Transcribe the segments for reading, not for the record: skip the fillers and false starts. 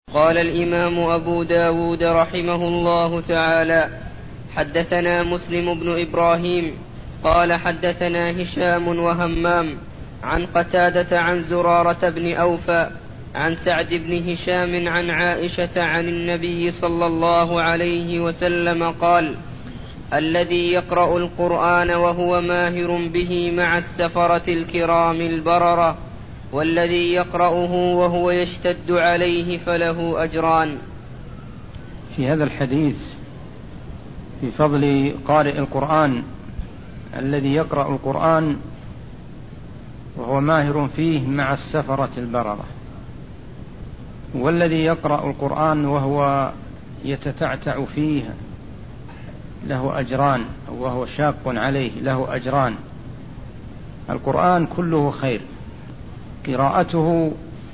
قال الإمام أبو داود رحمه الله تعالى: حدثنا مسلم بن إبراهيم قال حدثنا هشام وهمام عن قتادة عن زرارة بن أوفى عن سعد بن هشام عن عائشة عن النبي صلى الله عليه وسلم قال: الذي يقرأ القرآن وهو ماهر به مع السفرة الكرام البررة، والذي يقرأه وهو يشتد عليه فله أجران. في هذا الحديث في فضل قارئ القرآن الذي يقرأ القرآن وهو ماهر فيه مع السفرة البررة، والذي يقرأ القرآن وهو يتتعتع فيه له أجران، وهو شاق عليه له أجران. القرآن كله خير، قراءته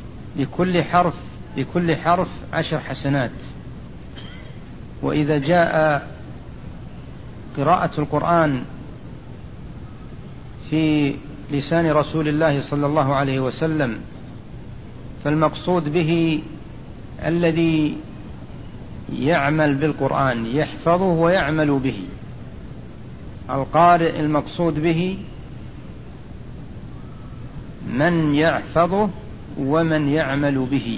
لكل حرف 10 حسنات. وإذا جاء قراءة القرآن في لسان رسول الله صلى الله عليه وسلم فالمقصود به الذي يعمل بالقرآن، يحفظه ويعمل به. القارئ المقصود به من يحفظه ومن يعمل به،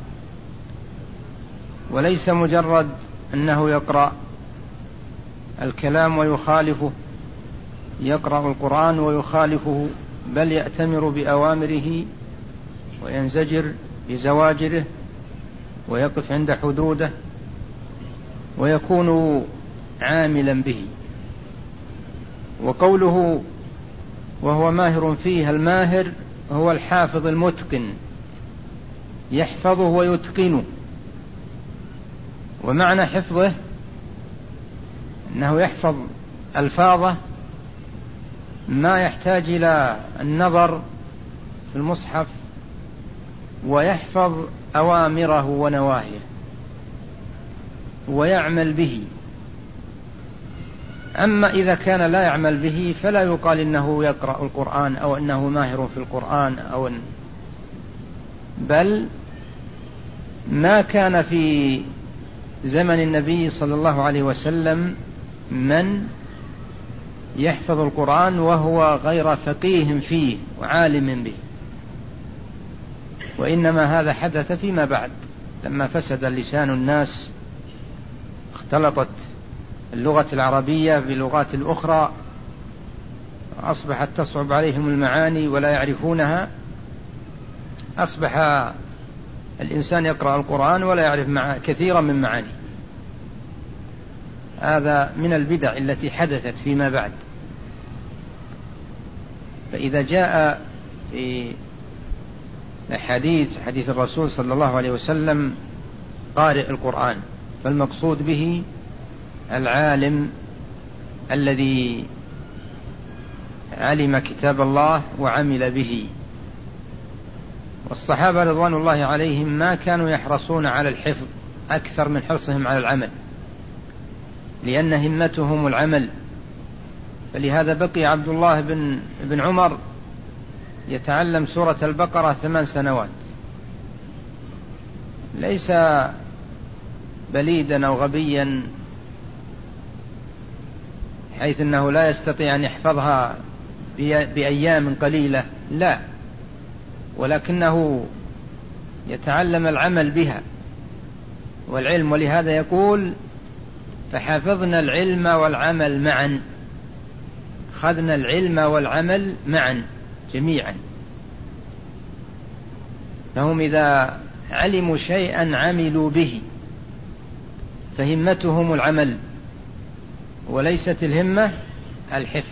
وليس مجرد أنه يقرأ الكلام ويخالفه، يقرأ القرآن ويخالفه، بل يأتمر بأوامره وينزجر بزواجره ويقف عند حدوده ويكون عاملا به. وقوله وهو ماهر فيه، الماهر هو الحافظ المتقن، يحفظه ويتقنه. ومعنى حفظه أنه يحفظ ألفاظه ما يحتاج إلى النظر في المصحف، ويحفظ أوامره ونواهيه ويعمل به. أما إذا كان لا يعمل به فلا يقال إنه يقرأ القرآن أو أنه ماهر في القرآن بل ما كان في زمن النبي صلى الله عليه وسلم من يحفظ القرآن وهو غير فقيه فيه وعالم به، وإنما هذا حدث فيما بعد لما فسد لسان الناس، اختلطت اللغة العربية بلغات الأخرى، أصبحت تصعب عليهم المعاني ولا يعرفونها. أصبح الإنسان يقرأ القرآن ولا يعرف كثيرا من معاني. هذا من البدع التي حدثت فيما بعد. فإذا جاء في حديث الرسول صلى الله عليه وسلم قارئ القرآن، فالمقصود به العالم الذي علم كتاب الله وعمل به. والصحابة رضوان الله عليهم ما كانوا يحرصون على الحفظ أكثر من حرصهم على العمل، لأن همتهم العمل. فلهذا بقي عبد الله بن عمر يتعلم سورة البقرة 8 سنوات، ليس بليدا أو غبيا حيث أنه لا يستطيع أن يحفظها بأيام قليلة، لا، ولكنه يتعلم العمل بها والعلم. ولهذا يقول: فحفظنا العلم والعمل معا، خذنا العلم والعمل معا جميعا. فهم إذا علموا شيئا عملوا به، فهمتهم العمل وليست الهمة الحفظ.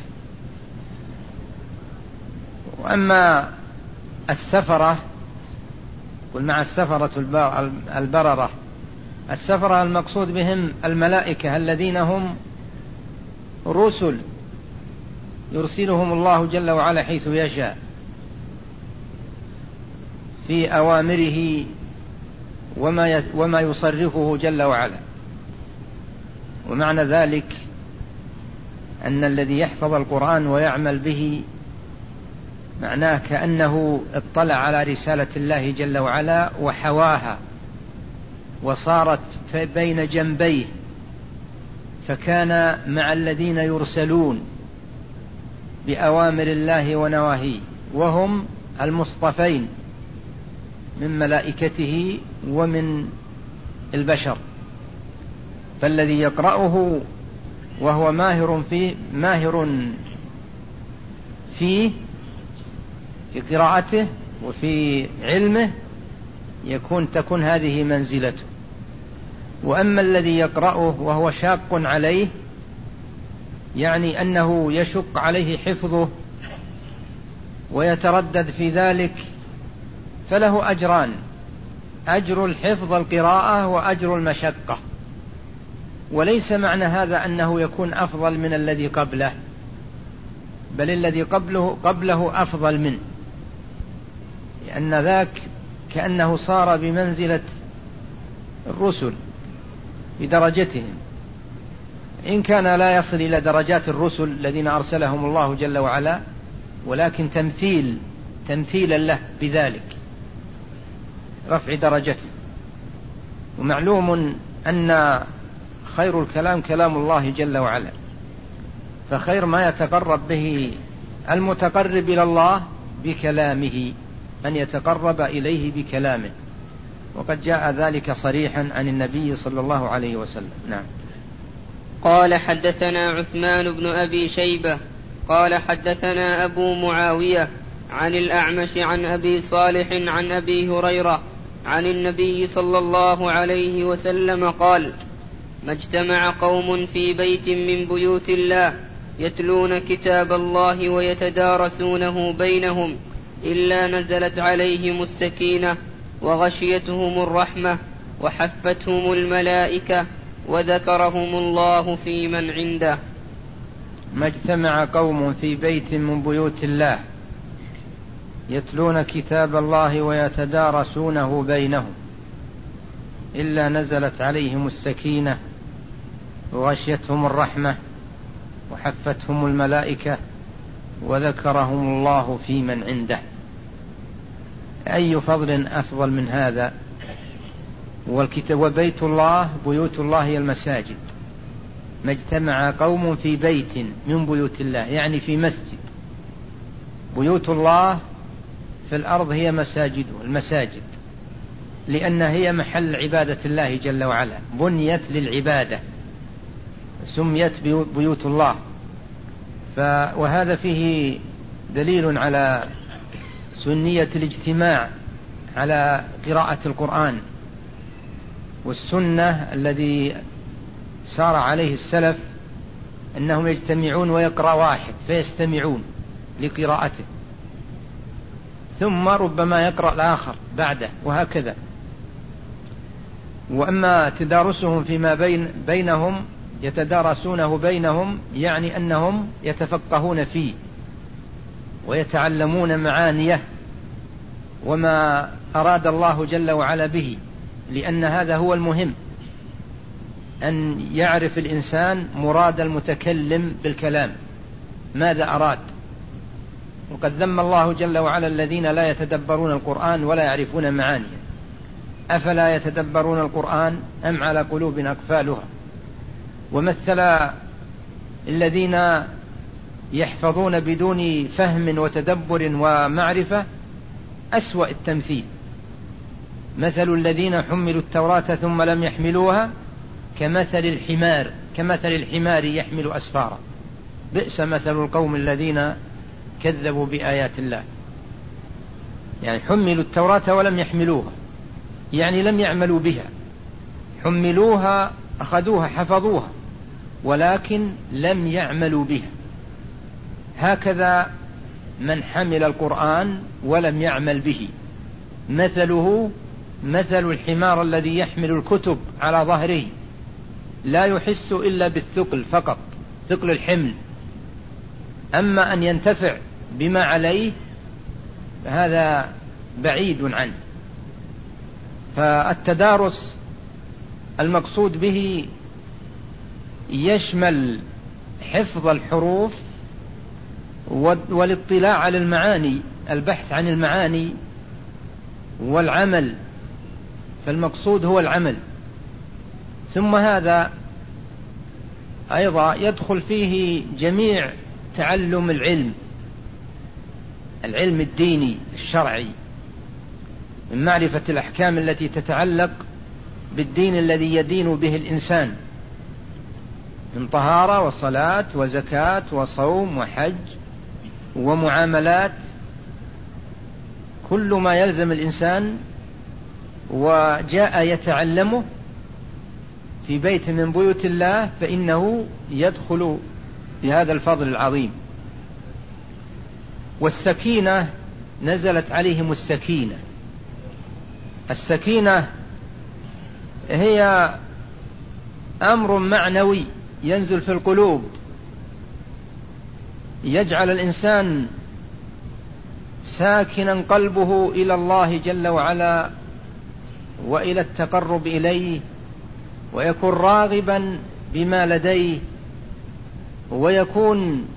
وأما السفرة، قل مع السفرة البررة، السفرة المقصود بهم الملائكة الذين هم رسل يرسلهم الله جل وعلا حيث يشاء في أوامره وما يصرفه جل وعلا. ومعنى ذلك أن الذي يحفظ القرآن ويعمل به معناه كأنه اطلع على رسالة الله جل وعلا وحواها وصارت بين جنبيه، فكان مع الذين يرسلون بأوامر الله ونواهيه، وهم المصطفين من ملائكته ومن البشر. فالذي يقرأه وهو ماهر فيه في قراءته وفي علمه تكون هذه منزلته. وأما الذي يقرأه وهو شاق عليه، يعني أنه يشق عليه حفظه ويتردد في ذلك، فله أجران: أجر الحفظ القراءة وأجر المشقة. وليس معنى هذا أنه يكون أفضل من الذي قبله، بل الذي قبله أفضل منه، لأن ذاك كأنه صار بمنزلة الرسل بدرجتهم، إن كان لا يصل إلى درجات الرسل الذين أرسلهم الله جل وعلا، ولكن تمثيلا له بذلك رفع درجته. ومعلوم أن خير الكلام كلام الله جل وعلا، فخير ما يتقرب به المتقرب إلى الله بكلامه، أن يتقرب إليه بكلامه، وقد جاء ذلك صريحا عن النبي صلى الله عليه وسلم. نعم. قال حدثنا عثمان بن أبي شيبة قال حدثنا أبو معاوية عن الأعمش عن أبي صالح عن أبي هريرة عن النبي صلى الله عليه وسلم قال: ما اجتمع قوم في بيت من بيوت الله يتلون كتاب الله ويتدارسونه بينهم إلا نزلت عليهم السكينة وغشيتهم الرحمة وحفتهم الملائكة وذكرهم الله في من عنده. ما اجتمع قوم في بيت من بيوت الله يتلون كتاب الله ويتدارسونه بينهم إلا نزلت عليهم السكينة وغشيتهم الرحمة وحفتهم الملائكة وذكرهم الله في من عنده. أي فضل أفضل من هذا؟ وبيت الله، بيوت الله هي المساجد. ما اجتمع قوم في بيت من بيوت الله يعني في مسجد. بيوت الله في الأرض هي المساجد، لأن هي محل عبادة الله جل وعلا، بنيت للعبادة، سميت بيوت الله. وهذا فيه دليل على سنية الاجتماع على قراءة القرآن، والسنة الذي سار عليه السلف أنهم يجتمعون ويقرأ واحد فيستمعون لقراءته، ثم ربما يقرأ الآخر بعده، وهكذا. وأما تدارسهم فيما بينهم يتدارسونه بينهم يعني أنهم يتفقهون فيه ويتعلمون معانيه وما أراد الله جل وعلا به، لأن هذا هو المهم، أن يعرف الإنسان مراد المتكلم بالكلام ماذا أراد. وقد ذم الله جل وعلا الذين لا يتدبرون القرآن ولا يعرفون معانيه. أفلا يتدبرون القرآن أم على قلوب أقفالها؟ ومثل الذين يحفظون بدون فهم وتدبر ومعرفة أسوأ التمثيل. مثل الذين حملوا التوراة ثم لم يحملوها كمثل الحمار يحمل أسفارا، بئس مثل القوم الذين كذبوا بآيات الله. يعني حملوا التوراة ولم يحملوها، يعني لم يعملوا بها. حملوها، أخذوها، حفظوها، ولكن لم يعملوا بها. هكذا من حمل القرآن ولم يعمل به مثله مثل الحمار الذي يحمل الكتب على ظهره، لا يحس إلا بالثقل فقط، ثقل الحمل، أما أن ينتفع بما عليه فهذا بعيد عنه. فالتدارس المقصود به يشمل حفظ الحروف والاطلاع على المعاني، البحث عن المعاني والعمل، فالمقصود هو العمل ثم هذا أيضا يدخل فيه جميع تعلم العلم الديني الشرعي، من معرفة الأحكام التي تتعلق بالدين الذي يدين به الإنسان من طهارة وصلاة وزكاة وصوم وحج ومعاملات، كل ما يلزم الإنسان وجاء يتعلمه في بيت من بيوت الله فإنه يدخل بهذا الفضل العظيم. والسكينة نزلت عليهم السكينة هي أمر معنوي ينزل في القلوب، يجعل الإنسان ساكنا قلبه إلى الله جل وعلا وإلى التقرب إليه، ويكون راغبا بما لديه، ويكون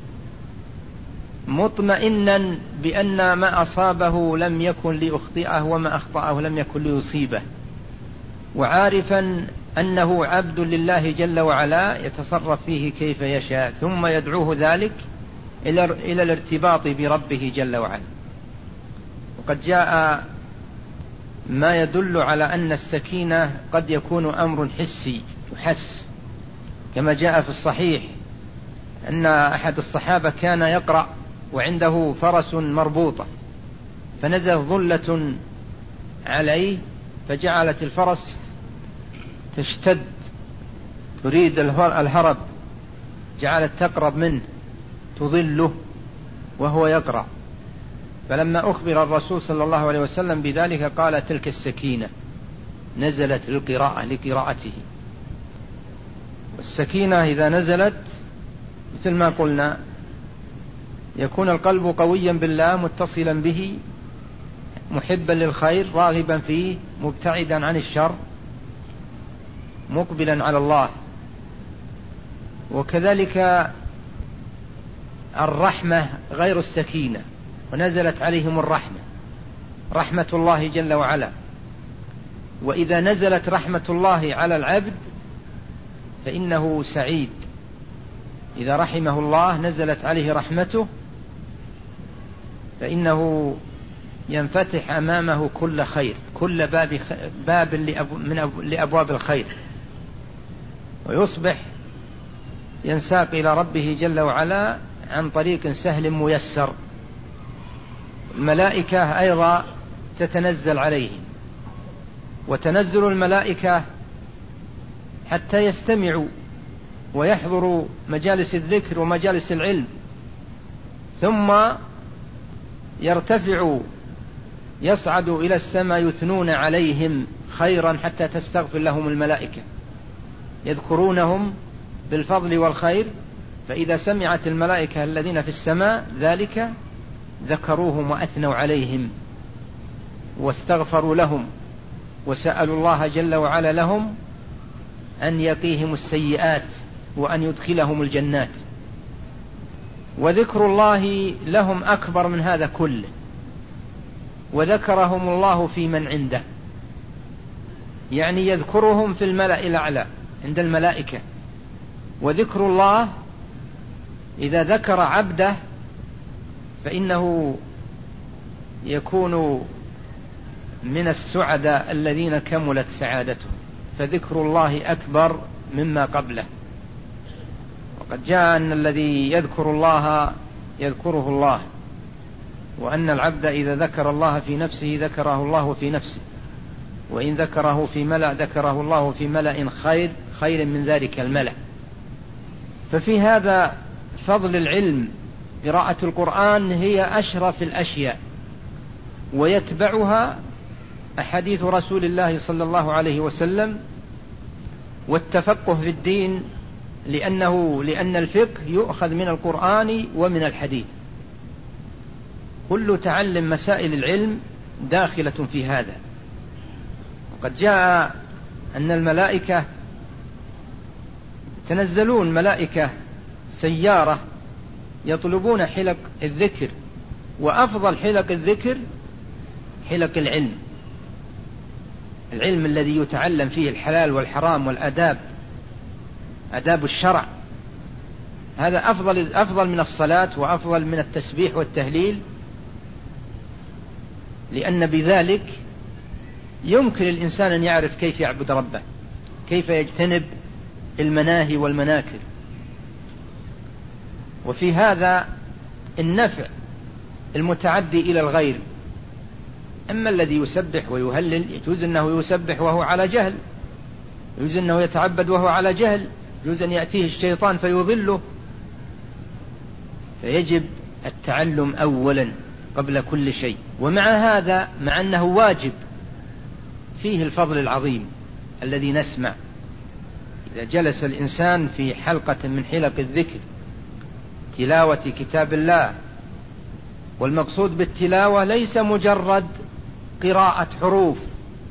مطمئنا بأن ما أصابه لم يكن ليخطئه وما أخطأه لم يكن ليصيبه، وعارفا أنه عبد لله جل وعلا يتصرف فيه كيف يشاء، ثم يدعوه ذلك إلى الارتباط بربه جل وعلا. وقد جاء ما يدل على أن السكينة قد يكون أمر حسي يحس، كما جاء في الصحيح أن أحد الصحابة كان يقرأ وعنده فرس مربوطة، فنزل ظلة عليه فجعلت الفرس تشتد تريد الهرب، جعلت تقرب منه تظله وهو يقرأ، فلما أخبر الرسول صلى الله عليه وسلم بذلك قال تلك السكينة نزلت لقراءته. والسكينة إذا نزلت مثل ما قلنا يكون القلب قويا بالله متصلا به محبا للخير راغبا فيه مبتعدا عن الشر مقبلا على الله. وكذلك الرحمة غير السكينة، ونزلت عليهم رحمة الله جل وعلا. وإذا نزلت رحمة الله على العبد فإنه سعيد، إذا رحمه الله نزلت عليه رحمته فإنه ينفتح أمامه كل خير، كل باب لأبواب الخير، ويصبح ينساق إلى ربه جل وعلا عن طريق سهل ميسر. الملائكة أيضا تتنزل عليه، وتنزل الملائكة حتى يستمعوا ويحضروا مجالس الذكر ومجالس العلم، ثم يرتفعوا يصعدوا إلى السماء يثنون عليهم خيرا حتى تستغفر لهم الملائكة، يذكرونهم بالفضل والخير، فإذا سمعت الملائكة الذين في السماء ذلك ذكروهم وأثنوا عليهم واستغفروا لهم وسألوا الله جل وعلا لهم أن يقيهم السيئات وأن يدخلهم الجنات. وذكر الله لهم أكبر من هذا كله، وذكرهم الله في من عنده، يعني يذكرهم في الملأ الأعلى عند الملائكة. وذكر الله إذا ذكر عبده فإنه يكون من السعداء الذين كملت سعادته، فذكر الله أكبر مما قبله. وقد جاء أن الذي يذكر الله يذكره الله، وأن العبد إذا ذكر الله في نفسه ذكره الله في نفسه، وإن ذكره في ملأ ذكره الله في ملأ خير من ذلك الملأ. ففي هذا فضل العلم. قراءة القرآن هي أشرف الأشياء، ويتبعها أحاديث رسول الله صلى الله عليه وسلم والتفقه في الدين، لأن الفقه يؤخذ من القرآن ومن الحديث. كل تعلم مسائل العلم داخلة في هذا. وقد جاء أن الملائكة تنزلون ملائكة سيارة يطلبون حلق الذكر، وأفضل حلق الذكر حلق العلم الذي يتعلم فيه الحلال والحرام والآداب آداب الشرع. هذا أفضل من الصلاة وأفضل من التسبيح والتهليل، لأن بذلك يمكن الإنسان أن يعرف كيف يعبد ربه، كيف يجتنب المناهي والمناكر. وفي هذا النفع المتعدي إلى الغير. أما الذي يسبح ويهلل يجوز أنه يسبح وهو على جهل، يجوز أنه يتعبد وهو على جهل، يجوز أن يأتيه الشيطان فيضله. فيجب التعلم أولا قبل كل شيء. ومع هذا، مع أنه واجب، فيه الفضل العظيم الذي نسمع إذا جلس الإنسان في حلقة من حلق الذكر تلاوة كتاب الله. والمقصود بالتلاوة ليس مجرد قراءة حروف،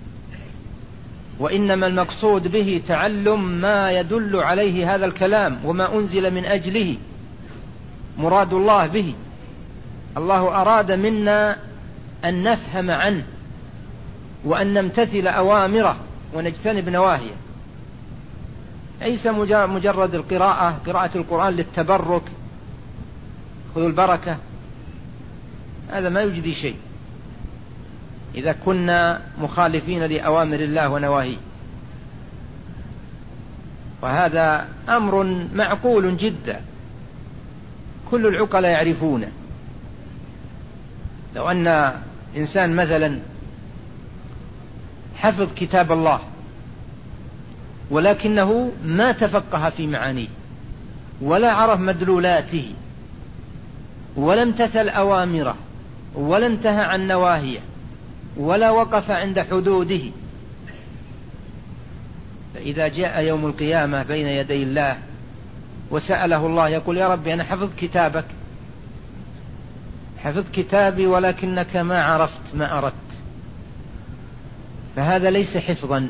وإنما المقصود به تعلم ما يدل عليه هذا الكلام وما أنزل من أجله، مراد الله به. الله أراد منا أن نفهم عنه وأن نمتثل أوامره ونجتنب نواهيه. ليس مجرد قراءة القرآن للتبرك، خذوا البركة، هذا ما يجدي شيء إذا كنا مخالفين لأوامر الله ونواهيه. وهذا أمر معقول جدا، كل العقلاء يعرفونه. لو أن إنسان مثلا حفظ كتاب الله ولكنه ما تفقه في معانيه ولا عرف مدلولاته ولا امتثل أوامره ولا انتهى عن نواهيه ولا وقف عند حدوده، فإذا جاء يوم القيامة بين يدي الله وسأله الله يقول: يا ربي أنا حفظت كتابك، حفظت كتابي ولكنك ما عرفت ما أردت. فهذا ليس حفظا،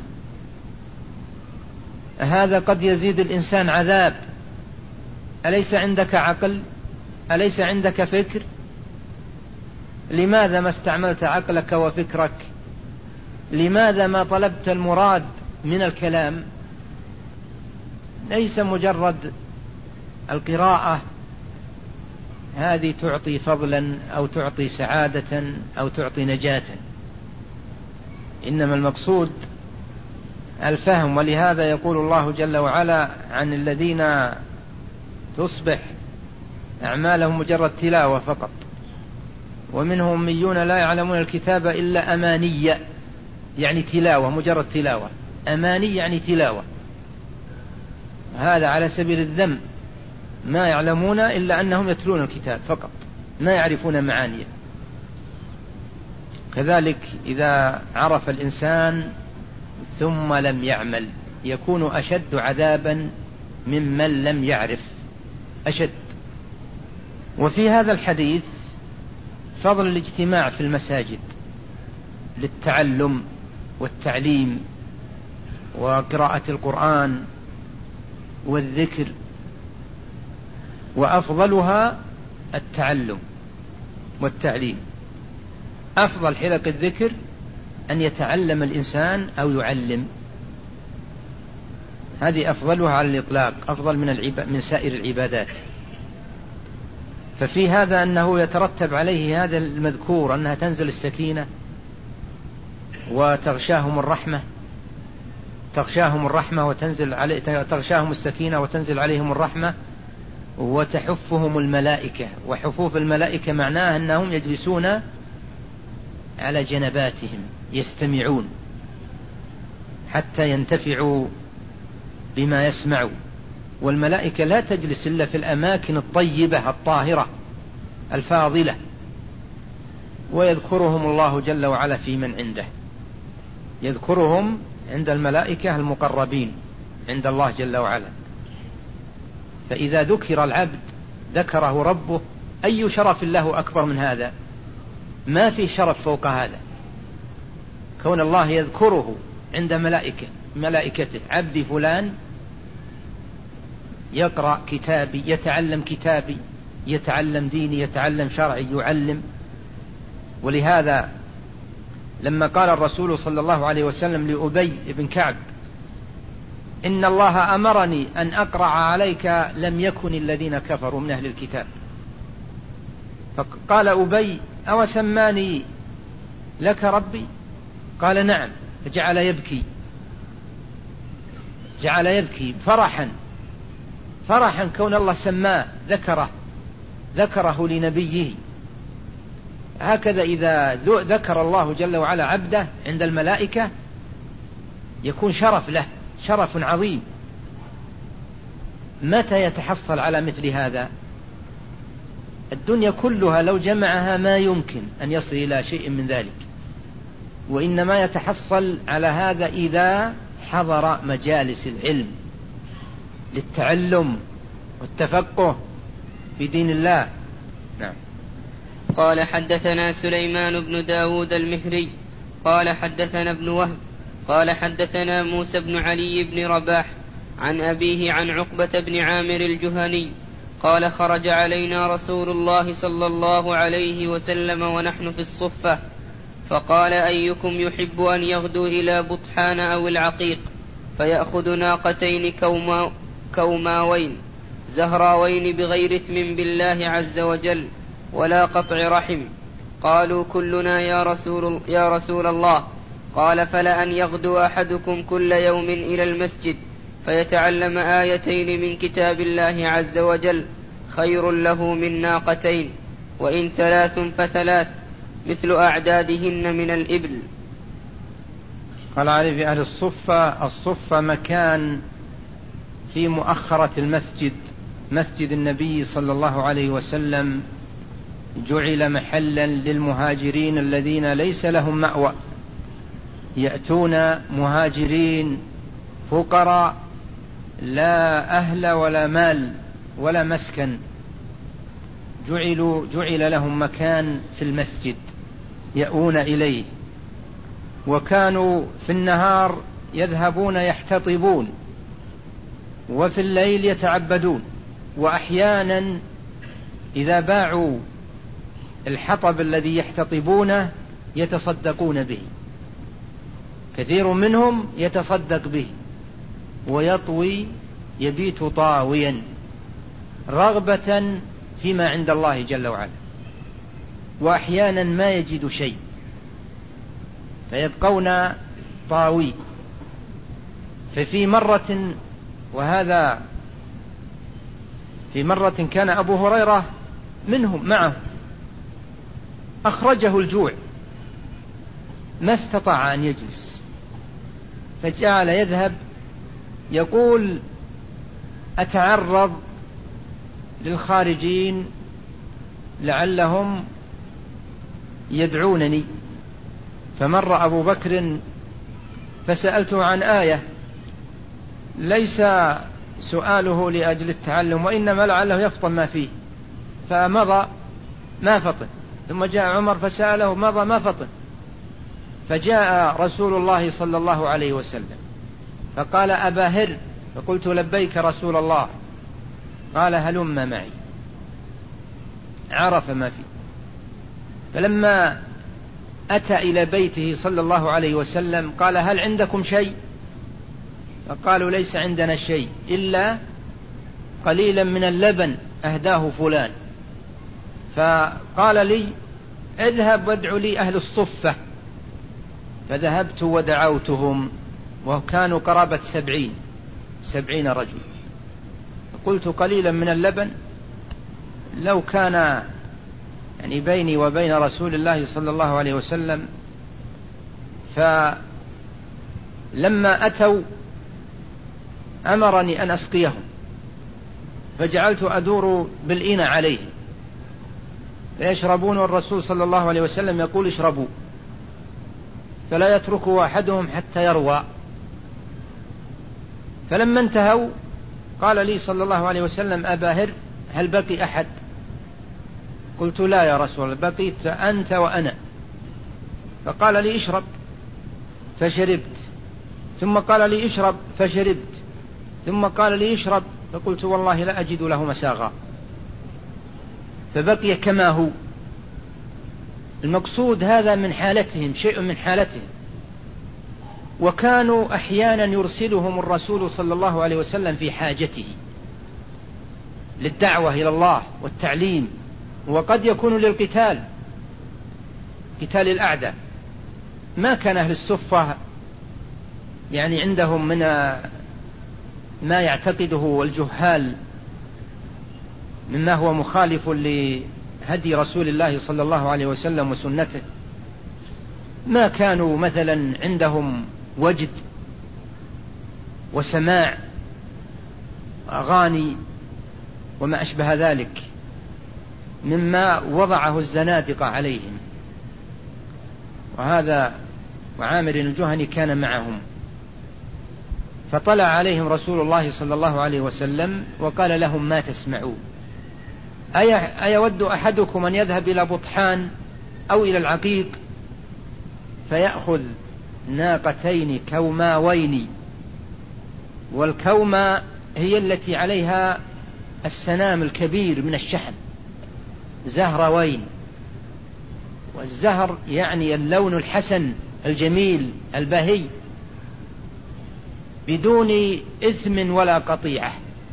هذا قد يزيد الإنسان عذاب. أليس عندك عقل؟ أليس عندك فكر؟ لماذا ما استعملت عقلك وفكرك؟ لماذا ما طلبت المراد من الكلام؟ ليس مجرد القراءة هذه تعطي فضلا أو تعطي سعادة أو تعطي نجاة، إنما المقصود الفهم. ولهذا يقول الله جل وعلا عن الذين تصبح أعمالهم مجرد تلاوة فقط، ومنهم أميون لا يعلمون الكتاب إلا أماني، يعني تلاوة، مجرد تلاوة. أماني يعني تلاوة، هذا على سبيل الذم، ما يعلمون إلا أنهم يتلون الكتاب فقط، ما يعرفون معانيه. كذلك إذا عرف الإنسان ثم لم يعمل يكون أشد عذابا ممن لم يعرف، أشد. وفي هذا الحديث فضل الاجتماع في المساجد للتعلم والتعليم وقراءة القرآن والذكر، وأفضلها التعلم والتعليم. أفضل حلق الذكر أن يتعلم الإنسان أو يعلم، هذه أفضلها على الإطلاق، أفضل من سائر العبادات. ففي هذا أنه يترتب عليه هذا المذكور، أنها تنزل السكينة وتغشاهم الرحمة، تغشاهم السكينة وتنزل عليهم الرحمة وتحفهم الملائكة. وحفوف الملائكة معناه أنهم يجلسون على جنباتهم يستمعون حتى ينتفعوا بما يسمعوا. والملائكة لا تجلس إلا في الأماكن الطيبة الطاهرة الفاضلة، ويذكرهم الله جل وعلا في من عنده، يذكرهم عند الملائكة المقربين عند الله جل وعلا. فإذا ذكر العبد ذكره ربه، أي شرف له أكبر من هذا؟ ما في شرف فوق هذا، كون الله يذكره عند ملائكته. عبدي فلان يقرأ كتابي، يتعلم كتابي، يتعلم ديني، يتعلم شرعي، يعلم. ولهذا لما قال الرسول صلى الله عليه وسلم لأبي بن كعب: إن الله أمرني أن أقرأ عليك لم يكن الذين كفروا من أهل الكتاب. فقال أبي: أو سماني لك ربي؟ قال: نعم. فجعل يبكي فرحا كون الله سماه، ذكره لنبيه. هكذا إذا ذكر الله جل وعلا عبده عند الملائكة يكون شرف له، شرف عظيم. متى يتحصل على مثل هذا؟ الدنيا كلها لو جمعها ما يمكن أن يصل إلى شيء من ذلك، وإنما يتحصل على هذا إذا حضر مجالس العلم للتعلم والتفقه في دين الله. نعم. قال: حدثنا سليمان بن داود المهري قال حدثنا ابن وهب قال حدثنا موسى بن علي بن رباح عن أبيه عن عقبة بن عامر الجهني قال: خرج علينا رسول الله صلى الله عليه وسلم ونحن في الصفة، فقال: أيكم يحب أن يغدو إلى بطحان أو العقيق فيأخذ ناقتين كوماوين زهراوين بغير إثم بالله عز وجل ولا قطع رحم؟ قالوا: كلنا يا رسول الله. قال: فلأن يغدو أحدكم كل يوم إلى المسجد فيتعلم آيتين من كتاب الله عز وجل خير له من ناقتين، وإن 3 ف3 مثل أعدادهن من الإبل. قال علي: في أهل الصفة مكان في مؤخرة المسجد، مسجد النبي صلى الله عليه وسلم، جعل محلا للمهاجرين الذين ليس لهم مأوى، يأتون مهاجرين فقراء لا أهل ولا مال ولا مسكن، جعل لهم مكان في المسجد يأوون إليه. وكانوا في النهار يذهبون يحتطبون، وفي الليل يتعبدون، وأحيانا إذا باعوا الحطب الذي يحتطبونه يتصدقون به، كثير منهم يتصدق به ويطوي، يبيت طاويا رغبة فيما عند الله جل وعلا، وأحيانا ما يجد شيء فيبقون طاوي. ففي مرة، وهذا في مرة كان أبو هريرة منهم معه، أخرجه الجوع ما استطاع أن يجلس، فجعل يذهب يقول: أتعرض للخارجين لعلهم يدعونني. فمر أبو بكر فسألته عن آية، ليس سؤاله لأجل التعلم، وإنما لعله يفطن ما فيه، فمضى ما فطن. ثم جاء عمر فسأله، مضى ما فطن. فجاء رسول الله صلى الله عليه وسلم فقال: أبا هر. فقلت: لبيك رسول الله. قال: هلم معي. عرف ما فيه. فلما أتى إلى بيته صلى الله عليه وسلم قال: هل عندكم شيء؟ فقالوا: ليس عندنا شيء إلا قليلا من اللبن أهداه فلان. فقال لي: اذهب وادع لي أهل الصفة. فذهبت ودعوتهم، وكانوا قرابة 70 رجل. فقلت: قليلا من اللبن، لو كان يعني بيني وبين رسول الله صلى الله عليه وسلم. فلما أتوا أمرني أن أسقيهم، فجعلت أدور بالإناء عليهم فيشربون، والرسول صلى الله عليه وسلم يقول: اشربوا، فلا يتركوا أحدهم حتى يروى. فلما انتهوا قال لي صلى الله عليه وسلم: أبا هر، هل بقي أحد؟ قلت: لا يا رسول الله، بقيت أنت وأنا. فقال لي: اشرب، فشربت. ثم قال لي: اشرب، فشربت. ثم قال لي: اشرب. فقلت: والله لا أجد له مساغا. فبقي كما هو. المقصود هذا من حالتهم، شيء من حالتهم. وكانوا أحيانا يرسلهم الرسول صلى الله عليه وسلم في حاجته للدعوة إلى الله والتعليم، وقد يكون للقتال، قتال الأعداء. ما كان أهل الصفة يعني عندهم من ما يعتقده الجهال مما هو مخالف لهدي رسول الله صلى الله عليه وسلم وسنته. ما كانوا مثلا عندهم وجد وسماع أغاني وما أشبه ذلك مما وضعه الزنادقة عليهم. وعامر الجهني كان معهم، فطلع عليهم رسول الله صلى الله عليه وسلم وقال لهم: ما تسمعون؟ أيود أحدكم أن يذهب إلى بطحان أو إلى العقيق فيأخذ ناقتين كوماوين، والكومة هي التي عليها السنام الكبير من الشحم، زهروين، والزهر يعني اللون الحسن الجميل البهي بدون إثم ولا قطيعة.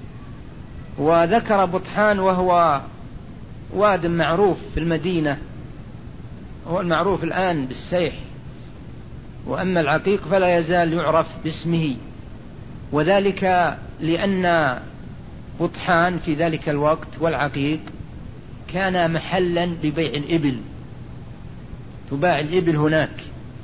وذكر بطحان وهو واد معروف في المدينة، هو المعروف الآن بالسيح، وأما العقيق فلا يزال يعرف باسمه، وذلك لأن بطحان في ذلك الوقت والعقيق كان محلا لبيع الإبل، تباع الإبل هناك،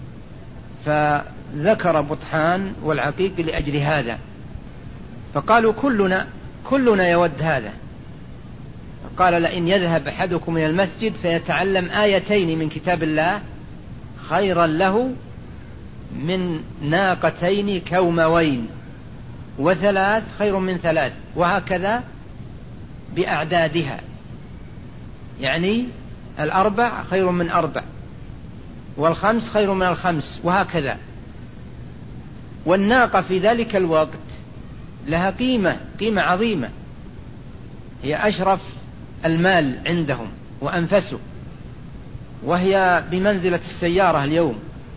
فذكر بطحان والعقيق لأجل هذا. فقالوا: كلنا يود هذا. قال: لئن يذهب أحدكم إلى المسجد فيتعلم آيتين من كتاب الله خيرا له من ناقتين كوموين، وثلاث خير من ثلاث، وهكذا بأعدادها، يعني 4 خير من 4، والخمس خير من 5، وهكذا. والناقة في ذلك الوقت لها قيمة عظيمة، هي أشرف المال عندهم وأنفسه، وهي بمنزلة السيارة اليوم.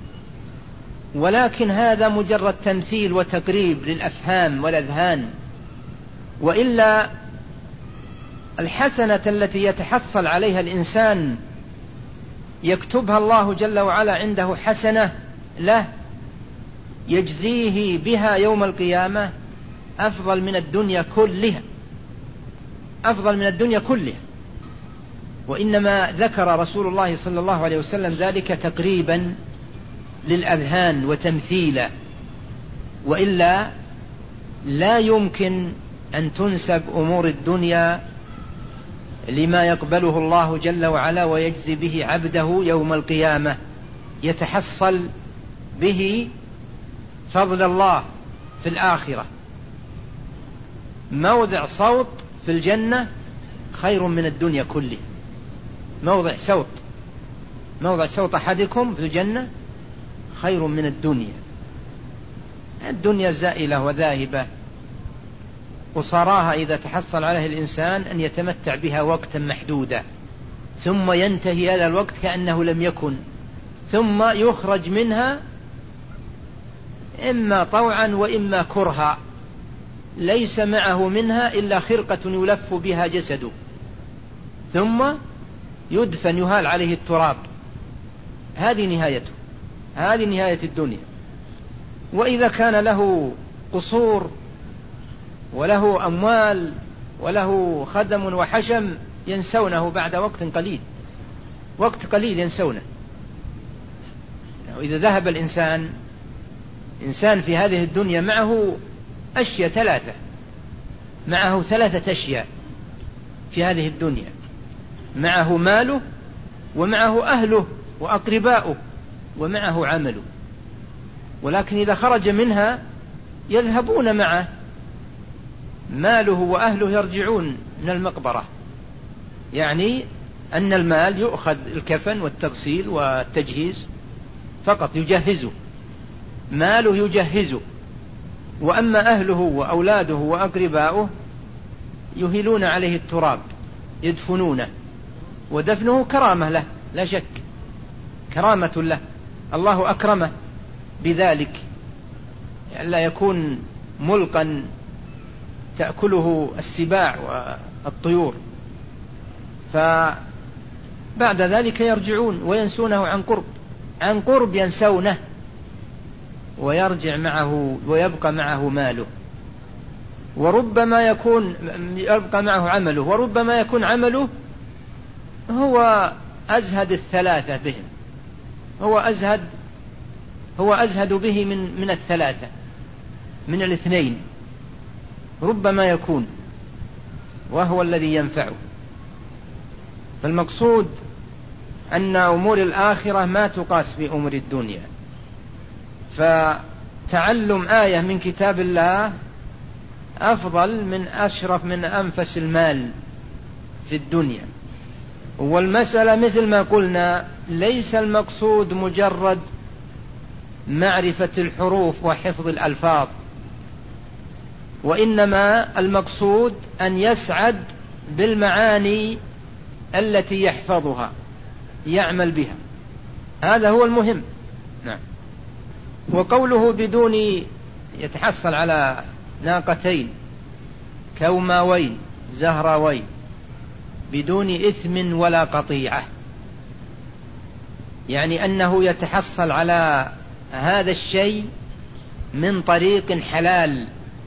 ولكن هذا مجرد تمثيل وتقريب للأفهام والأذهان، وإلا الحسنة التي يتحصل عليها الإنسان يكتبها الله جل وعلا عنده حسنة له يجزيه بها يوم القيامة أفضل من الدنيا كلها، أفضل من الدنيا كلها. وإنما ذكر رسول الله صلى الله عليه وسلم ذلك تقريبا للأذهان وتمثيلا، وإلا لا يمكن أن تنسب أمور الدنيا لما يقبله الله جل وعلا ويجزي به عبده يوم القيامة، يتحصل به فضل الله في الآخرة. موضع صوت في الجنة خير من الدنيا كله، موضع صوت أحدكم في الجنة خير من الدنيا. الدنيا زائلة وذاهبة، وصراها إذا تحصل عليه الإنسان أن يتمتع بها وقتا محدودا، ثم ينتهي هذا الوقت كأنه لم يكن، ثم يخرج منها إما طوعا وإما كرها، ليس معه منها إلا خرقة يلف بها جسده، ثم يدفن يهال عليه التراب. هذه نهايته، هذه نهاية الدنيا. وإذا كان له قصور وله أموال وله خدم وحشم ينسونه بعد وقت قليل ينسونه. إذا ذهب الإنسان في هذه الدنيا معه أشياء 3، معه 3 أشياء في هذه الدنيا: معه ماله، ومعه أهله وأقرباؤه، ومعه عمله. ولكن إذا خرج منها يذهبون معه، ماله وأهله يرجعون من المقبرة، يعني أن المال يؤخذ الكفن والتغسيل والتجهيز فقط، يجهزه، ماله يجهزه، وأما أهله وأولاده وأقرباؤه يهيلون عليه التراب يدفنونه، ودفنه كرامة له، لا شك كرامة له، الله أكرمه بذلك لا يكون ملقا تأكله السباع والطيور. فبعد ذلك يرجعون وينسونه عن قرب ينسونه، ويرجع معه ويبقى معه ماله، وربما يبقى معه عمله، وربما يكون عمله هو أزهد الثلاثة بهم، هو أزهد به من الثلاثة، من الاثنين ربما يكون، وهو الذي ينفعه. فالمقصود أن أمور الآخرة ما تقاس بأمور الدنيا. فتعلم آية من كتاب الله أفضل من أشرف من أنفس المال في الدنيا. والمسألة مثل ما قلنا ليس المقصود مجرد معرفة الحروف وحفظ الألفاظ، وإنما المقصود أن يسعد بالمعاني التي يحفظها، يعمل بها، هذا هو المهم. نعم. وقوله بدون يتحصل على ناقتين كوماوين زهراوين بدون إثم ولا قطيعة، يعني أنه يتحصل على هذا الشيء من طريق حلال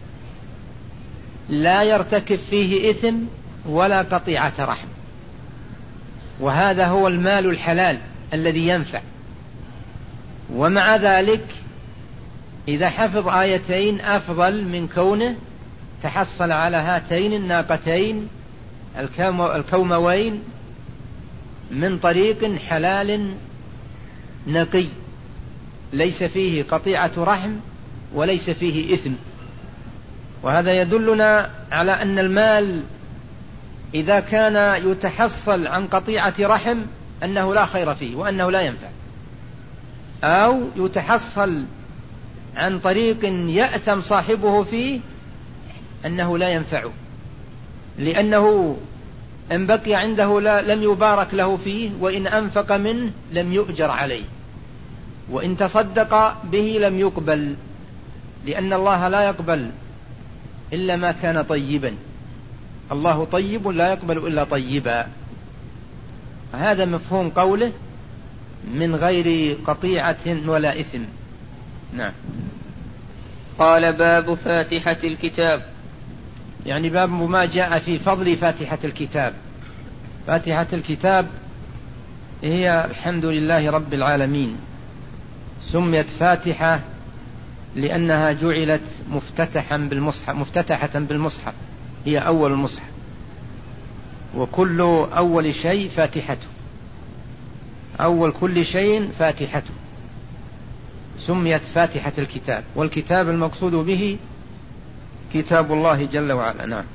لا يرتكب فيه إثم ولا قطيعة رحم، وهذا هو المال الحلال الذي ينفع. ومع ذلك إذا حفظ آيتين أفضل من كونه تحصل على هاتين الناقتين الكوموين من طريق حلال نقي ليس فيه قطيعة رحم وليس فيه إثم. وهذا يدلنا على أن المال إذا كان يتحصل عن قطيعة رحم أنه لا خير فيه وأنه لا ينفع، أو يتحصل عن طريق يأثم صاحبه فيه أنه لا ينفعه، لأنه إن بقي عنده لم يبارك له فيه، وإن أنفق منه لم يؤجر عليه، وإن تصدق به لم يقبل، لأن الله لا يقبل إلا ما كان طيبا، الله طيب لا يقبل إلا طيبا. هذا مفهوم قوله من غير قطيعة ولا إثم. نعم. قال باب فاتحة الكتاب، يعني باب ما جاء في فضل فاتحة الكتاب. فاتحة الكتاب هي الحمد لله رب العالمين، سميت فاتحة لأنها جعلت مفتتحة بالمصحف، هي أول المصحف، وكل أول شيء فاتحته، أول كل شيء فاتحته، سميت فاتحة الكتاب. والكتاب المقصود به كتاب الله جل وعلا. نعم.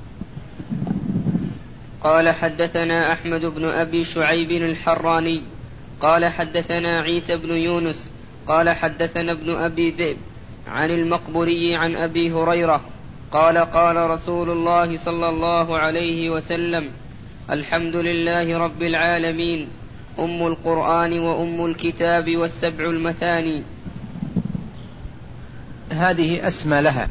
قال حدثنا أحمد بن أبي شعيب الحراني قال حدثنا عيسى بن يونس قال حدثنا ابن أبي ذئب عن المقبري عن أبي هريرة قال قال رسول الله صلى الله عليه وسلم: الحمد لله رب العالمين، أم القرآن وأم الكتاب والسبع المثاني. هذه أسمى لها،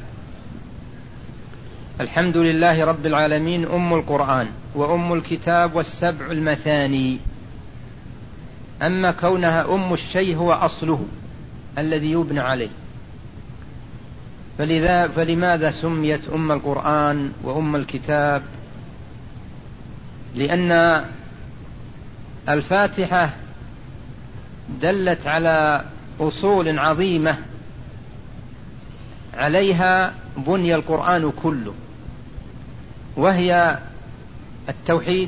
الحمد لله رب العالمين أم القرآن وأم الكتاب والسبع المثاني. أما كونها أم الشيء هو أصله الذي يبنى عليه، فلماذا سميت أم القرآن وأم الكتاب؟ لأن الفاتحة دلت على أصول عظيمة عليها بني القرآن كله، وهي التوحيد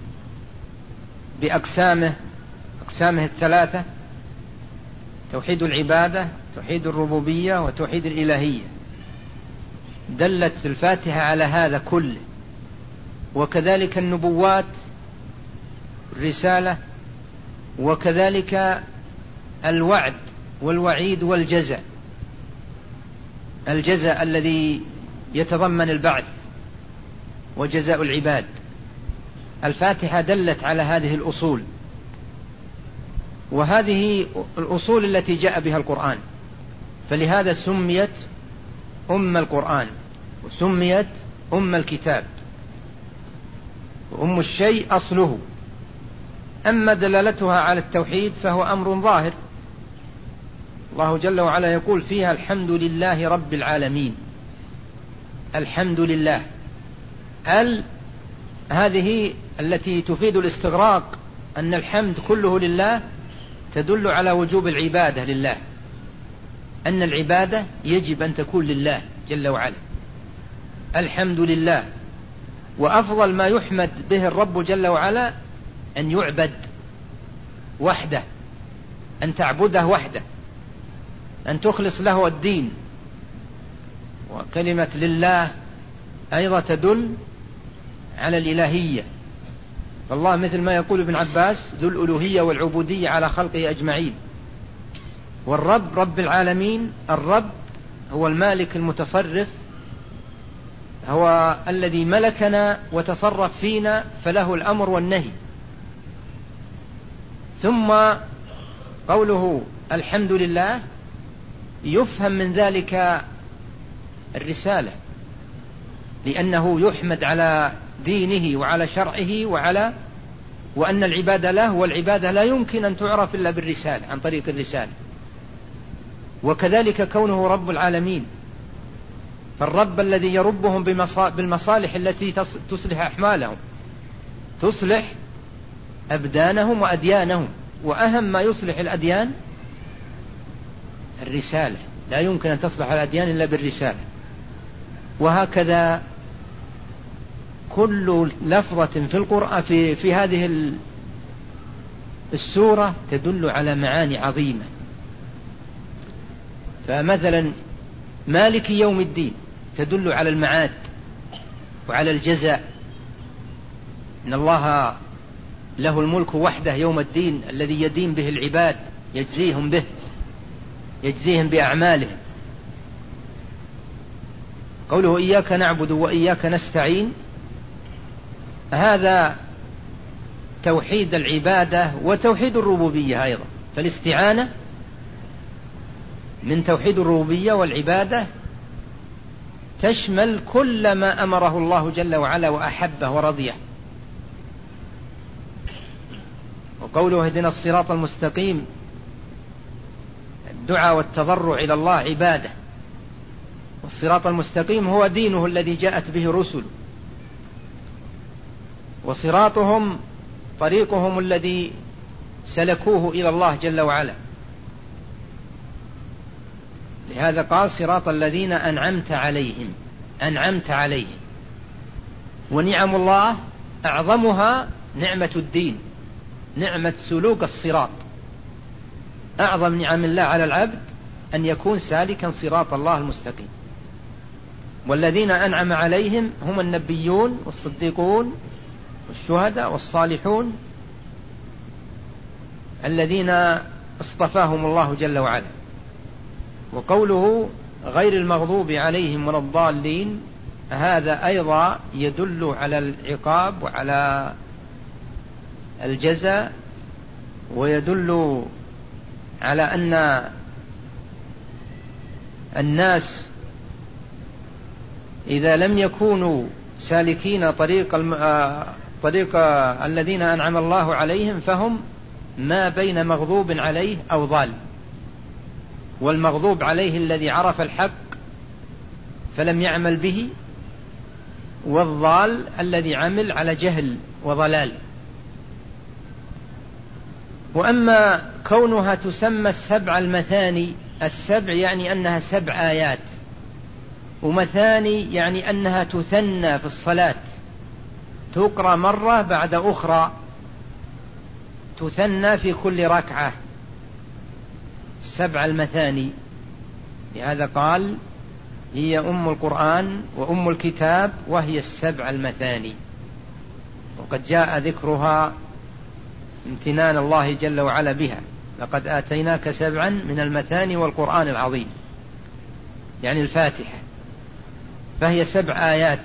بأقسامه الثلاثة: توحيد العبادة، توحيد الربوبية، وتوحيد الإلهية. دلت الفاتحة على هذا كله، وكذلك النبوات، الرسالة، وكذلك الوعد والوعيد والجزاء، الجزاء الذي يتضمن البعث وجزاء العباد. الفاتحة دلت على هذه الأصول، وهذه الأصول التي جاء بها القرآن. فلهذا سميت أم القرآن وسميت أم الكتاب. وأم الشيء أصله. أما دلالتها على التوحيد فهو أمر ظاهر. الله جل وعلا يقول فيها الحمد لله رب العالمين. الحمد لله هذه التي تفيد الاستغراق، أن الحمد كله لله، تدل على وجوب العبادة لله، أن العبادة يجب أن تكون لله جل وعلا. الحمد لله. وأفضل ما يحمد به الرب جل وعلا أن يعبد وحده، أن تعبده وحده، أن تخلص له الدين. وكلمة لله أيضا تدل على الإلهية. فالله مثل ما يقول ابن عباس ذو الألوهية والعبودية على خلقه أجمعين. والرب رب العالمين، الرب هو المالك المتصرف، هو الذي ملكنا وتصرف فينا، فله الأمر والنهي. ثم قوله الحمد لله يفهم من ذلك الرسالة، لأنه يحمد على دينه وعلى شرعه وأن العبادة له، والعبادة لا يمكن أن تعرف إلا بالرسالة، عن طريق الرسالة. وكذلك كونه رب العالمين، فالرب الذي يربهم بالمصالح التي تصلح أحوالهم، تصلح أبدانهم وأديانهم. وأهم ما يصلح الأديان الرسالة، لا يمكن أن تصلح الأديان إلا بالرسالة. وهكذا كل لفظة في القرآن في هذه السورة تدل على معاني عظيمة. فمثلا مالك يوم الدين تدل على المعاد وعلى الجزاء، إن الله له الملك وحده يوم الدين الذي يدين به العباد، يجزيهم به، يجزيهم بأعمالهم. قوله إياك نعبد وإياك نستعين، هذا توحيد العبادة وتوحيد الربوبية أيضا. فالاستعانة من توحيد الربوبية والعبادة تشمل كل ما أمره الله جل وعلا وأحبه ورضيه. وقوله اهدنا الصراط المستقيم، الدعاء والتضرع إلى الله عبادة. والصراط المستقيم هو دينه الذي جاءت به رسل، وصراطهم طريقهم الذي سلكوه إلى الله جل وعلا. لهذا قال صراط الذين أنعمت عليهم، أنعمت عليهم. ونعم الله أعظمها نعمة الدين، نعمة سلوك الصراط. أعظم نعم الله على العبد أن يكون سالكا صراط الله المستقيم. والذين أنعم عليهم هم النبيون والصديقون والشهداء والصالحون الذين اصطفاهم الله جل وعلا. وقوله غير المغضوب عليهم ولا الضالين، هذا أيضا يدل على العقاب وعلى الجزاء، ويدل على أن الناس إذا لم يكونوا سالكين طريق الذين أنعم الله عليهم فهم ما بين مغضوب عليه أو ضال. والمغضوب عليه الذي عرف الحق فلم يعمل به، والضال الذي عمل على جهل وضلال. وأما كونها تسمى السبع المثاني، السبع يعني أنها 7 آيات، ومثاني يعني أنها تثنى في الصلاة، تقرأ مرة بعد أخرى، تثنى في كل ركعة. 7 المثاني، لهذا قال هي أم القرآن وأم الكتاب، وهي 7 المثاني. وقد جاء ذكرها امتنان الله جل وعلا بها، لقد آتيناك 7 من المثاني والقرآن العظيم، يعني الفاتحة. فهي 7 آيات.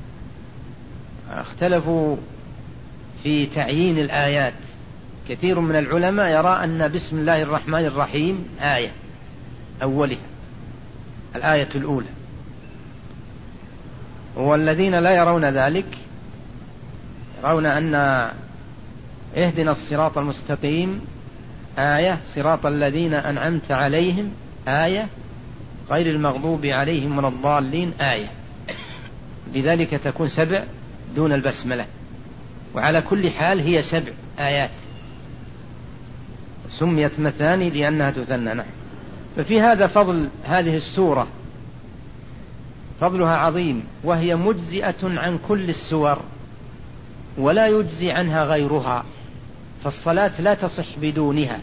اختلفوا في تعيين الآيات. كثير من العلماء يرى أن بسم الله الرحمن الرحيم آية أولها، الآية الأولى. والذين لا يرون ذلك يرون أن اهدنا الصراط المستقيم آية، صراط الذين أنعمت عليهم آية، غير المغضوب عليهم ولا الضالين آية، بذلك تكون 7 دون البسملة. وعلى كل حال هي 7 آيات، سميت مثاني لأنها تثنى. ففي هذا فضل هذه السورة، فضلها عظيم، وهي مجزئة عن كل السور ولا يجزي عنها غيرها، فالصلاة لا تصح بدونها.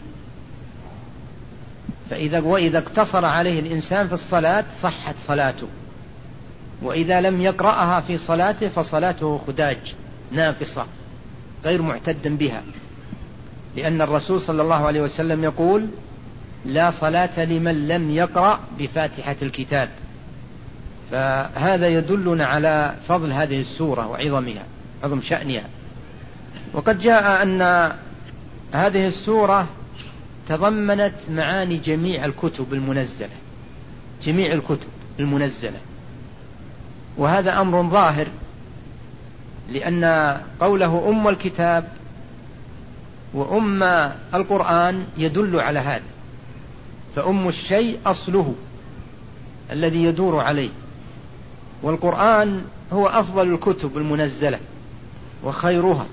وإذا اقتصر عليه الإنسان في الصلاة صحت صلاته، وإذا لم يقرأها في صلاته فصلاته خداج ناقصة غير معتد بها، لأن الرسول صلى الله عليه وسلم يقول: لا صلاة لمن لم يقرأ بفاتحة الكتاب. فهذا يدلنا على فضل هذه السورة وعظمها، عظم شأنها. وقد جاء أن هذه السورة تضمنت معاني جميع الكتب المنزلة، جميع الكتب المنزلة، وهذا أمر ظاهر، لأن قوله أم الكتاب وأم القرآن يدل على هذا. فأم الشيء أصله الذي يدور عليه، والقرآن هو أفضل الكتب المنزلة وخيرها،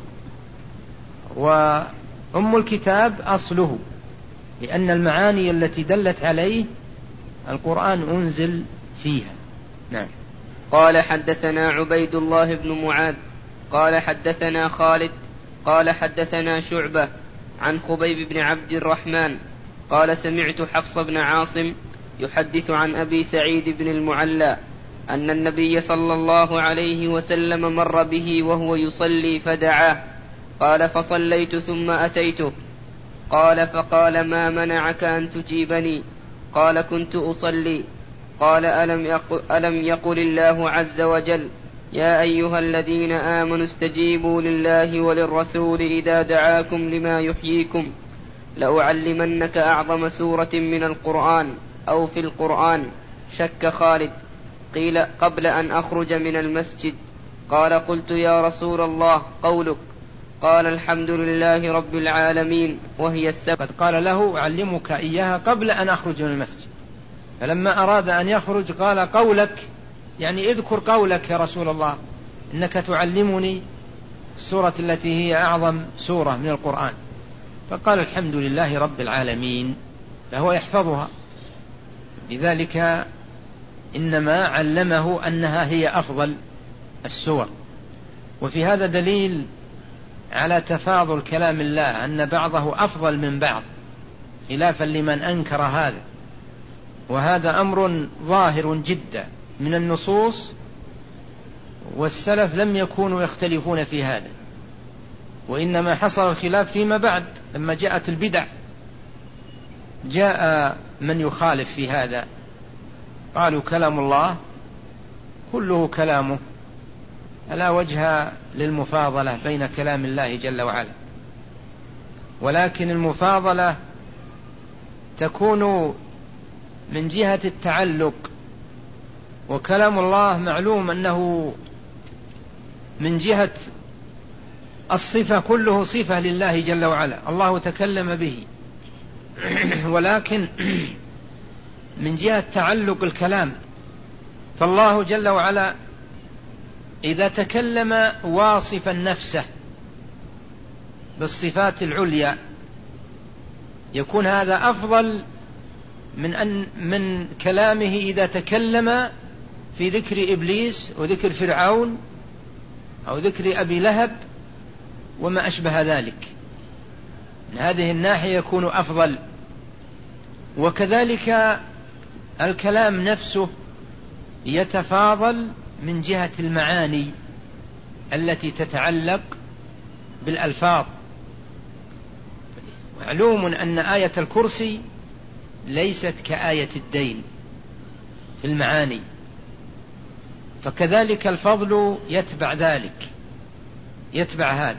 وأم الكتاب أصله، لأن المعاني التي دلت عليه القرآن أنزل فيها. نعم. قال حدثنا عبيد الله بن معاذ قال حدثنا خالد قال حدثنا شعبة عن خبيب بن عبد الرحمن قال سمعت حفص بن عاصم يحدث عن أبي سعيد بن المعلى أن النبي صلى الله عليه وسلم مر به وهو يصلي فدعاه، قال فصليت ثم أتيته، قال فقال: ما منعك أن تجيبني؟ قال: كنت أصلي. قال: ألم يقل الله عز وجل: يا أيها الذين آمنوا استجيبوا لله وللرسول إذا دعاكم لما يحييكم، لأعلمنك أعظم سورة من القرآن أو في القرآن؟ شك خالد. قيل: قبل أن أخرج من المسجد. قال: قلت: يا رسول الله قولك. قال: الحمد لله رب العالمين، وهي السبب. قد قال له: أعلمك إياها قبل أن أخرج من المسجد، فلما أراد أن يخرج قال: قولك، يعني اذكر قولك يا رسول الله، إنك تعلمني السورة التي هي أعظم سورة من القرآن. فقال: الحمد لله رب العالمين، فهو يحفظها، لذلك إنما علمه أنها هي أفضل السور. وفي هذا دليل على تفاضل كلام الله، أن بعضه أفضل من بعض، خلافا لمن أنكر هذا، وهذا أمر ظاهر جدا من النصوص، والسلف لم يكونوا يختلفون في هذا، وإنما حصل الخلاف فيما بعد لما جاءت البدع، جاء من يخالف في هذا، قالوا كلام الله كله كلامه، لا وجه للمفاضلة بين كلام الله جل وعلا، ولكن المفاضلة تكون من جهة التعلق، وكلام الله معلوم أنه من جهة الصفة كله صفة لله جل وعلا، الله تكلم به، ولكن من جهة تعلق الكلام، فالله جل وعلا إذا تكلم واصفا نفسه بالصفات العليا يكون هذا أفضل من كلامه إذا تكلم في ذكر إبليس وذكر فرعون أو ذكر أبي لهب وما أشبه ذلك. من هذه الناحية يكون أفضل. وكذلك الكلام نفسه يتفاضل من جهة المعاني التي تتعلق بالألفاظ. معلوم أن آية الكرسي ليست كآية الدين في المعاني، فكذلك الفضل يتبع ذلك، يتبع هذا،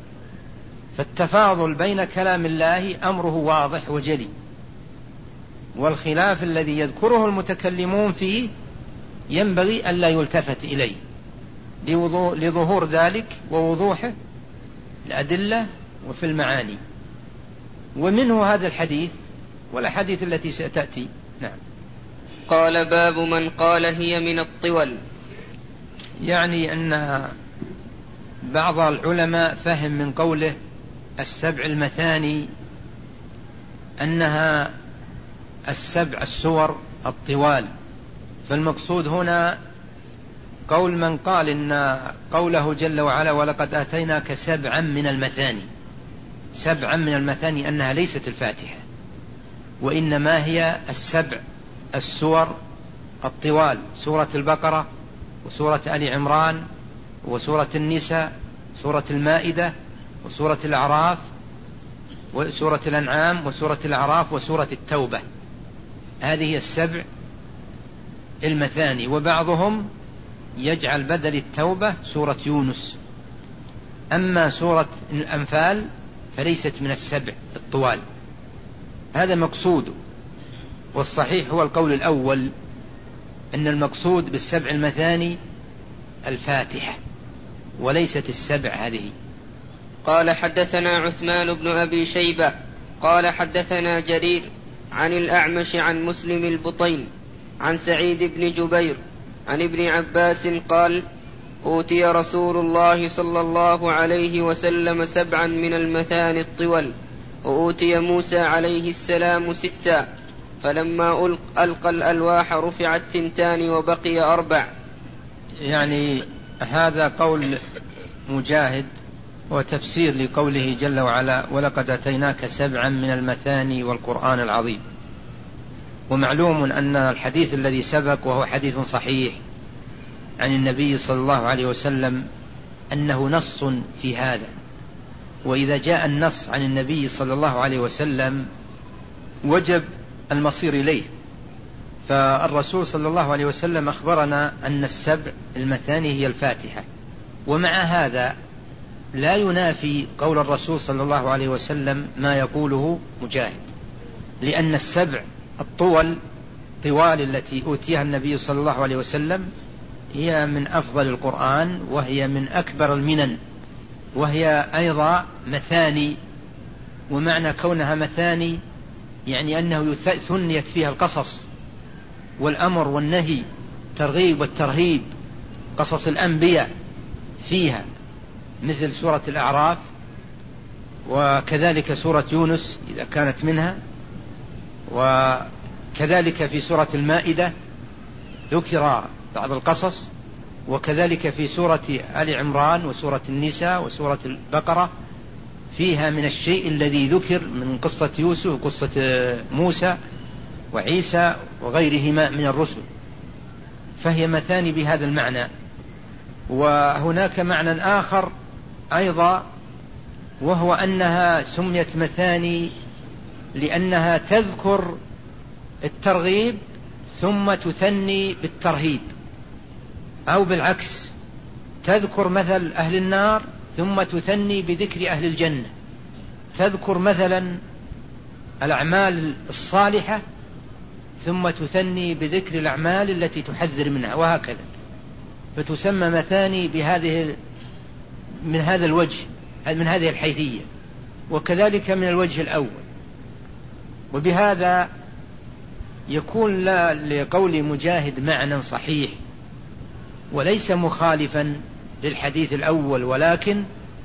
فالتفاضل بين كلام الله أمره واضح وجلي. والخلاف الذي يذكره المتكلمون فيه ينبغي ألا يلتفت إليه لظهور ذلك ووضوحه الأدلة وفي المعاني. ومنه هذا الحديث والأحاديث التي ستأتي. نعم. قال باب من قال هي من الطول. يعني أن بعض العلماء فهم من قوله السبع المثاني أنها السبع السور الطوال، فالمقصود هنا قول من قال إن قوله جل وعلا ولقد آتيناك سبعا من المثاني، سبعا من المثاني أنها ليست الفاتحة، وإنما هي السبع السور الطوال، سورة البقرة وسورة آل عمران وسورة النساء، سورة المائدة وسورة الأعراف وسورة الأنعام وسورة الأعراف وسورة التوبة. هذه السبع المثاني. وبعضهم يجعل بدل التوبة سورة يونس. أما سورة الأنفال فليست من السبع الطوال. هذا مقصود، والصحيح هو القول الأول أن المقصود بالسبع المثاني الفاتحة وليست السبع هذه. قال حدثنا عثمان بن أبي شيبة قال حدثنا جرير عن الأعمش عن مسلم البطين عن سعيد بن جبير عن ابن عباس قال أوتي رسول الله صلى الله عليه وسلم سبعا من المثاني الطول، وأوتي موسى عليه السلام 6، فلما ألقى الألواح رفعت 2 وبقي 4. يعني هذا قول مجاهد وتفسير لقوله جل وعلا ولقد أتيناك سبعا من المثاني والقرآن العظيم. ومعلوم أن الحديث الذي سبق وهو حديث صحيح عن النبي صلى الله عليه وسلم أنه نص في هذا، وإذا جاء النص عن النبي صلى الله عليه وسلم وجب المصير إليه. فالرسول صلى الله عليه وسلم أخبرنا أن السبع المثاني هي الفاتحة، ومع هذا لا ينافي قول الرسول صلى الله عليه وسلم ما يقوله مجاهد، لأن السبع الطول التي أوتيها النبي صلى الله عليه وسلم هي من أفضل القرآن، وهي من أكبر المنن، وهي أيضا مثاني. ومعنى كونها مثاني يعني أنه ثنيت فيها القصص والأمر والنهي، ترغيب والترهيب، قصص الأنبياء فيها مثل سورة الأعراف، وكذلك سورة يونس إذا كانت منها، وكذلك في سورة المائدة ذكر بعض القصص، وكذلك في سورة آل عمران وسورة النساء وسورة البقرة فيها من الشيء الذي ذكر من قصة يوسف وقصة موسى وعيسى وغيرهما من الرسل، فهي مثاني بهذا المعنى. وهناك معنى آخر أيضا، وهو أنها سميت مثاني لأنها تذكر الترغيب ثم تثني بالترهيب، أو بالعكس تذكر مثل أهل النار ثم تثني بذكر أهل الجنة، تذكر مثلا الأعمال الصالحة ثم تثني بذكر الأعمال التي تحذر منها، وهكذا. فتسمى مثاني من هذا الوجه، من هذه الحيثية، وكذلك من الوجه الأول. وبهذا يكون لقول مجاهد معنى صحيح وليس مخالفا للحديث الأول، ولكن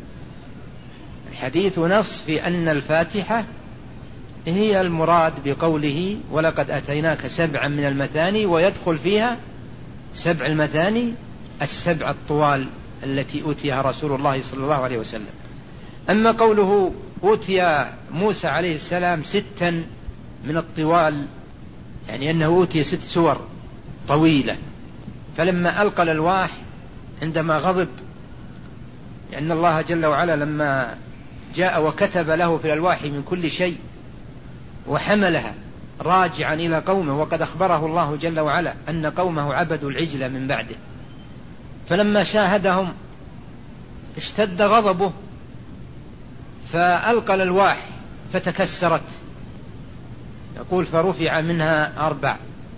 الحديث نص في أن الفاتحة هي المراد بقوله ولقد أتيناك سبعا من المثاني، ويدخل فيها سبع المثاني السبع الطوال التي أوتيها رسول الله صلى الله عليه وسلم. أما قوله أوتي موسى عليه السلام 6 من الطوال، يعني أنه أوتي 6 سور طويلة، فلما ألقى الألواح عندما غضب، لأن الله جل وعلا لما جاء وكتب له في الألواح من كل شيء وحملها راجعا إلى قومه، وقد أخبره الله جل وعلا أن قومه عبدوا العجل من بعده، فلما شاهدهم اشتد غضبه فألقى الألواح فتكسرت يقول فرفع منها 4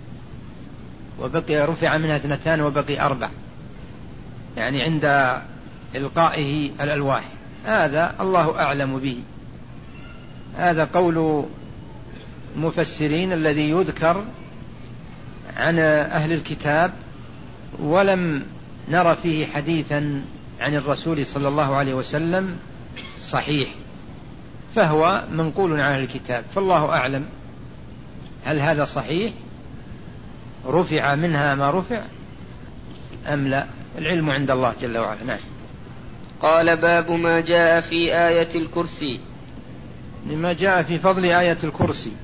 وبقي، رفع منها 2 وبقي 4، يعني عند إلقائه الألواح. هذا الله أعلم به. هذا قول المفسرين الذي يذكر عن أهل الكتاب، ولم نرى فيه حديثا عن الرسول صلى الله عليه وسلم صحيح، فهو منقول عن أهل الكتاب، فالله أعلم هل هذا صحيح، رفع منها ما رفع أم لا، العلم عند الله جل وعلا. نعم. قال باب ما جاء في آية الكرسي. لما جاء في فضل آية الكرسي.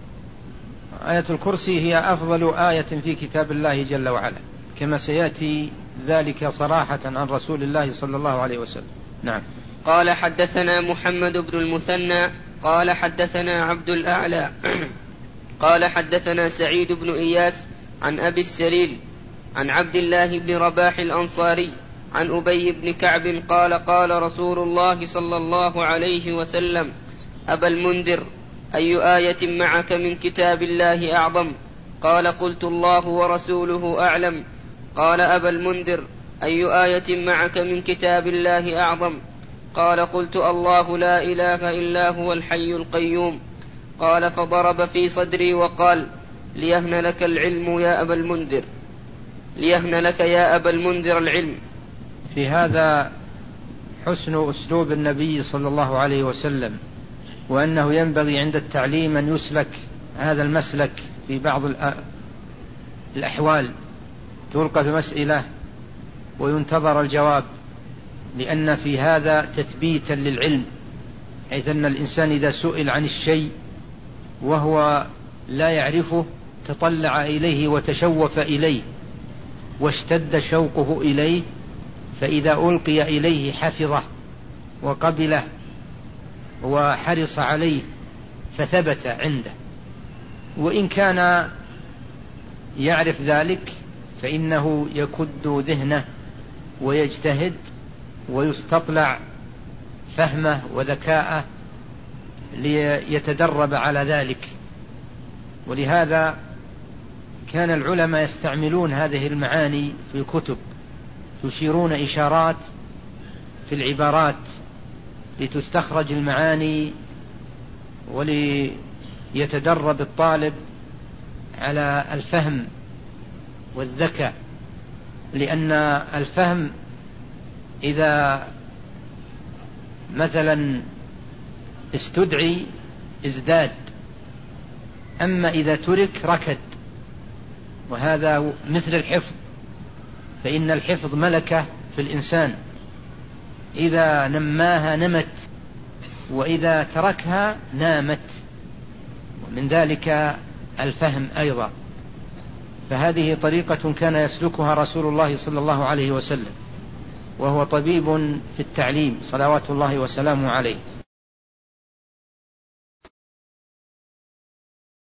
آية الكرسي هي أفضل آية في كتاب الله جل وعلا، كما سيأتي ذلك صراحة عن رسول الله صلى الله عليه وسلم. نعم. قال حدثنا محمد بن المثنى قال حدثنا عبد الأعلى قال حدثنا سعيد بن إياس عن أبي السرير عن عبد الله بن رباح الأنصاري عن أبي بن كعب قال قال رسول الله صلى الله عليه وسلم: أبا المنذر، أي آية معك من كتاب الله أعظم؟ قال: قلت الله ورسوله أعلم. قال: أبا المنذر، أي آية معك من كتاب الله أعظم؟ قال: قلت الله لا إله إلا هو الحي القيوم. قال: فضرب في صدري وقال: ليهن لك العلم يا أبا المنذر، ليهن لك يا أبا المنذر العلم. في هذا حسن أسلوب النبي صلى الله عليه وسلم، وأنه ينبغي عند التعليم أن يسلك هذا المسلك في بعض الأحوال، تلقى مسئلة وينتظر الجواب، لأن في هذا تثبيتا للعلم، حيث أن الإنسان إذا سئل عن الشيء وهو لا يعرفه تطلع إليه وتشوف إليه واشتد شوقه إليه، فإذا ألقي إليه حفظه وقبله وحرص عليه فثبت عنده. وإن كان يعرف ذلك فإنه يكد ذهنه ويجتهد ويستطلع فهمه وذكاءه ليتدرب على ذلك. ولهذا كان العلماء يستعملون هذه المعاني في الكتب، يشيرون إشارات في العبارات لتستخرج المعاني وليتدرب الطالب على الفهم والذكاء، لأن الفهم إذا مثلا استدعي ازداد، أما إذا ترك ركد. وهذا مثل الحفظ، فإن الحفظ ملكة في الإنسان، إذا نماها نمت، وإذا تركها نامت، ومن ذلك الفهم أيضا. فهذه طريقة كان يسلكها رسول الله صلى الله عليه وسلم، وهو طبيب في التعليم صلوات الله وسلامه عليه.